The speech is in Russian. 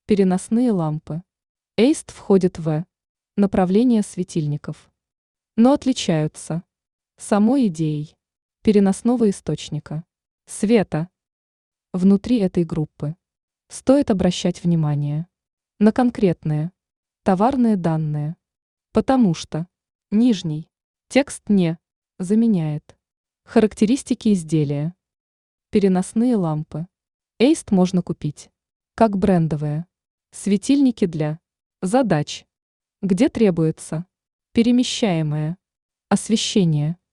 Переносные лампы. EIST входит в направление светильников, но отличаются самой идеей переносного источника света. Внутри этой группы стоит обращать внимание на конкретные товарные данные, потому что нижний текст не заменяет характеристики изделия. Переносные лампы EIST можно купить как брендовые светильники для задач, где требуется перемещаемое освещение.